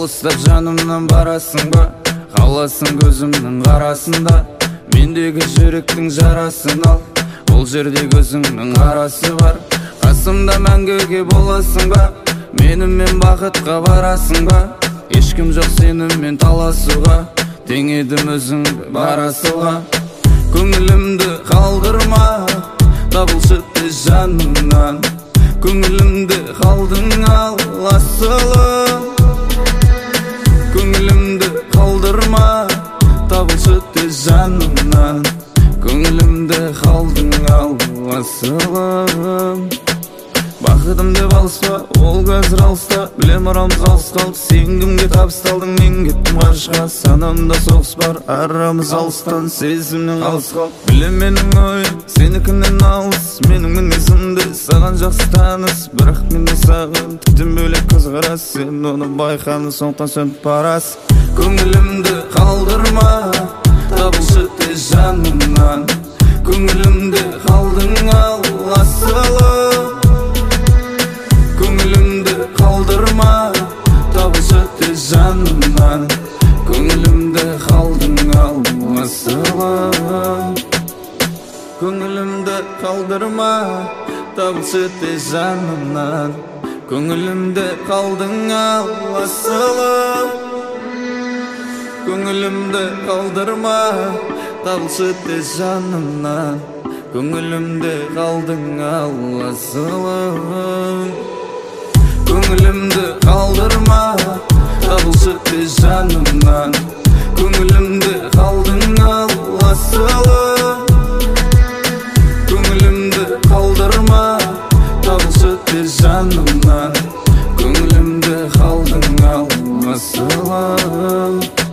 алыстап жанымнан барасың ба? Қаласың көзімнің қарасында, мендегі жүректің жарасын ал. Ол жерде көзіңнің қарасы бар. Қасымда мәңгіге боласың ба? Менімен бақытқа барасың ба? Ешкім жоқ сенімен таласуға, тең едім өзіңді барасыға. Көңілімді қалдырма, табылшы тез жанымнан. Көңілімді қалдың ал асылым. Көңілімді қалдырма, табылшы тез жанымнан. Көңілімді қалдың ал асылым. Бақытым деп алыспа, ол қазір алыста. Білем арамыз алыс қалды, сен кімге табысталдың, мен кеттім ғарышқа. Санамда соғыс бар, арамыз алыстан, сезімнің алыс қал. Білем менің ойым, сенікінен алыс. Менің мінезімді саған жақсы таныс, бірақ мен де саған тіптен бөлек көзқарас. Сен оны байқаны, сондықтан сөніп барасың. Көңілімді қалдырма, табылшы тез жанымнан. Көңілімде қалдың ал асылым. Көңілімді қалдырма, табылшы тез жанымнан. Көңілімді қалдың ал асылым. Көңілімді қалдырма, табылшы тез жанымнан. Көңілімді қалдың ал асылым. Көңілімді қалдырма, табылшы тез жанымнан. Көңілімді қалдың ал асылым. Көңілімді қалдырма, табылшы тез жанымнан. Көңілімді қалдың ал асылым. Көңілімді қалдырма, табылшы тез жанымнан. Көңілімді қалдың ал асылым.